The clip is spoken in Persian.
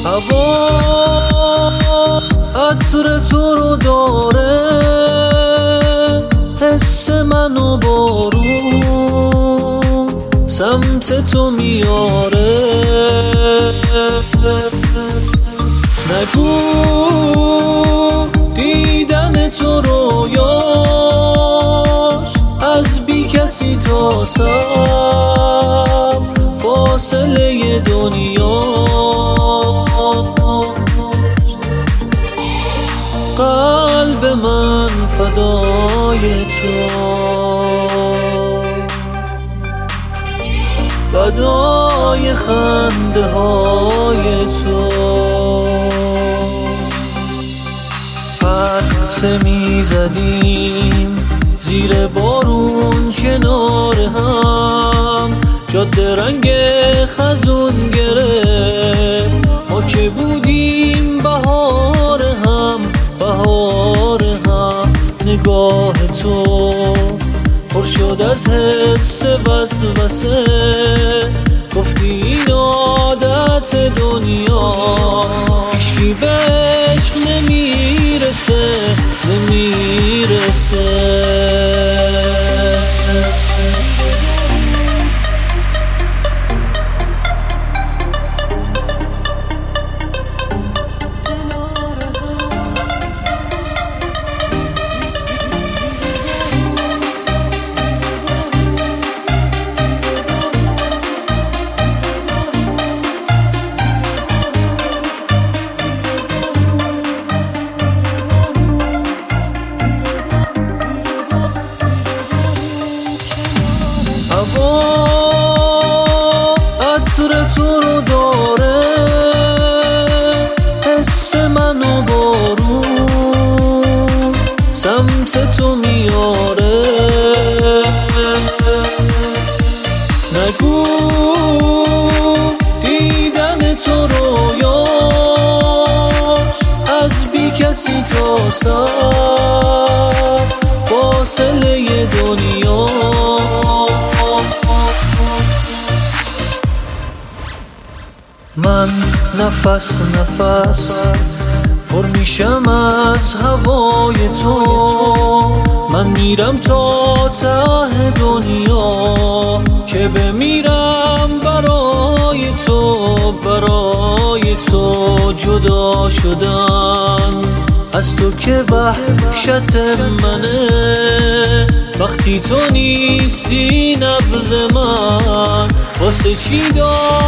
هوا عطر تو رو داره، حس منو بارون سمت تو میاره. نگو دیدن تو رویاش از بی کسی تا سر فاصله دنیا. قلب من فدای تو، فدای خنده های تو. پرسه می زدیم زیر بارون کنار هم، جاده رنگ خزون گرفت، ما که بودیم بهار هم، بهار هم. نگاه تو پر شد از حس وسوسه، گفتی این عادت دنیاست، هیچکی به عشق نمیرسه، نمیرسه. هوا عطر تو رو داره، حس منو بارون سمت تو میاره. نگو دیدن تو رویاش از بی کسی تا سر فاصله دنیا. من نفس نفس پر میشم از هوای تو، من میرم تا ته دنیا که بمیرم برای تو، برای تو. جدا شدن از تو که وحشت منه، وقتی تو نیستی نبض من واسه چی داری